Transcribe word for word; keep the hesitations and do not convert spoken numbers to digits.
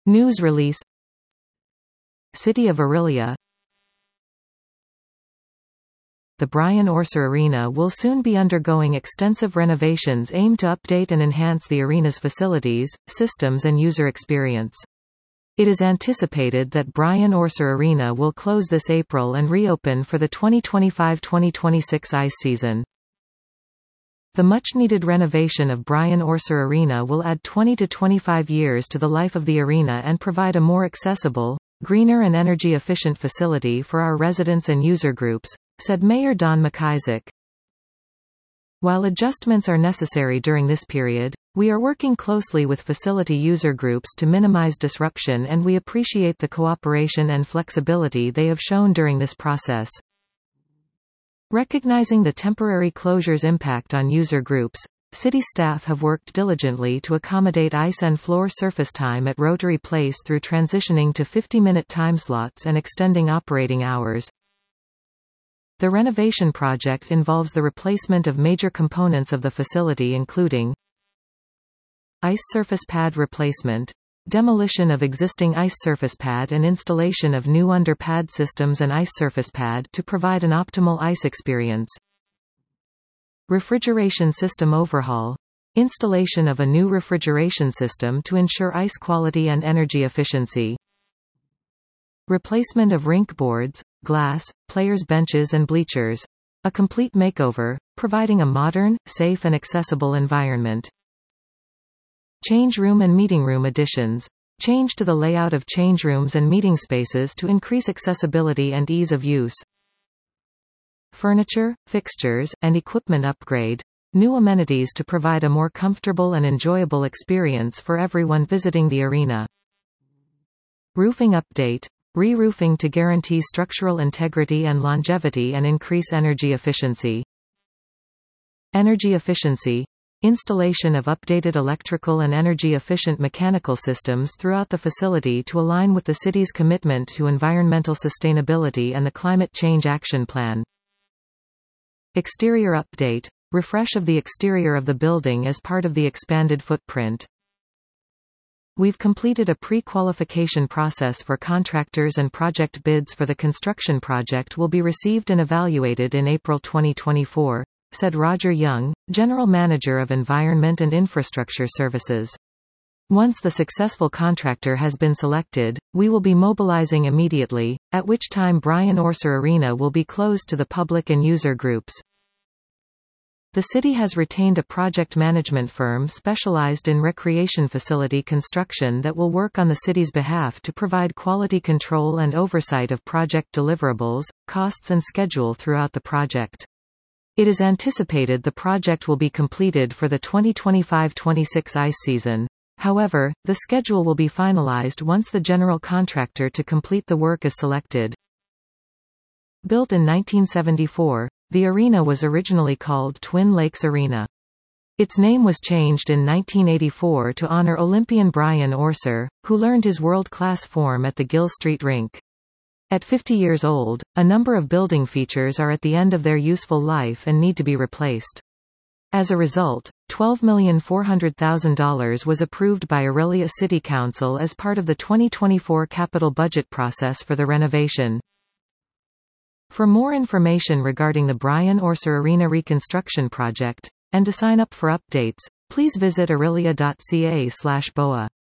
News release. City of Orillia. The Brian Orser Arena will soon be undergoing extensive renovations aimed to update and enhance the arena's facilities, systems and user experience. It is anticipated that Brian Orser Arena will close this April and reopen for the twenty twenty-five twenty twenty-six ice season. The much-needed renovation of Brian Orser Arena will add twenty to twenty-five years to the life of the arena and provide a more accessible, greener and energy-efficient facility for our residents and user groups, said Mayor Don McIsaac. While adjustments are necessary during this period, we are working closely with facility user groups to minimize disruption, and we appreciate the cooperation and flexibility they have shown during this process. Recognizing the temporary closure's impact on user groups, city staff have worked diligently to accommodate ice and floor surface time at Rotary Place through transitioning to fifty-minute timeslots and extending operating hours. The renovation project involves the replacement of major components of the facility including ice surface pad replacement, demolition of existing ice surface pad and installation of new under-pad systems and ice surface pad to provide an optimal ice experience. Refrigeration system overhaul, installation of a new refrigeration system to ensure ice quality and energy efficiency. Replacement of rink boards, glass, players' benches and bleachers. A complete makeover, providing a modern, safe and accessible environment. Change room and meeting room additions. Change to the layout of change rooms and meeting spaces to increase accessibility and ease of use. Furniture, fixtures, and equipment upgrade. New amenities to provide a more comfortable and enjoyable experience for everyone visiting the arena. Roofing update. Re-roofing to guarantee structural integrity and longevity and increase energy efficiency. Energy efficiency. Installation of updated electrical and energy-efficient mechanical systems throughout the facility to align with the city's commitment to environmental sustainability and the Climate Change Action Plan. Exterior update. Refresh of the exterior of the building as part of the expanded footprint. We've completed a pre-qualification process for contractors and project bids for the construction project will be received and evaluated in April twenty twenty-four, said Roger Young, General Manager of Environment and Infrastructure Services. Once the successful contractor has been selected, we will be mobilizing immediately, at which time Brian Orser Arena will be closed to the public and user groups. The city has retained a project management firm specialized in recreation facility construction that will work on the city's behalf to provide quality control and oversight of project deliverables, costs and schedule throughout the project. It is anticipated the project will be completed for the twenty twenty-five twenty-six ice season. However, the schedule will be finalized once the general contractor to complete the work is selected. Built in nineteen seventy-four, the arena was originally called Twin Lakes Arena. Its name was changed in nineteen eighty-four to honor Olympian Brian Orser, who learned his world-class form at the Gill Street Rink. At fifty years old, a number of building features are at the end of their useful life and need to be replaced. As a result, twelve million four hundred thousand dollars was approved by Orillia City Council as part of the twenty twenty-four capital budget process for the renovation. For more information regarding the Brian Orser Arena reconstruction project, and to sign up for updates, please visit orillia dot c a slash b o a.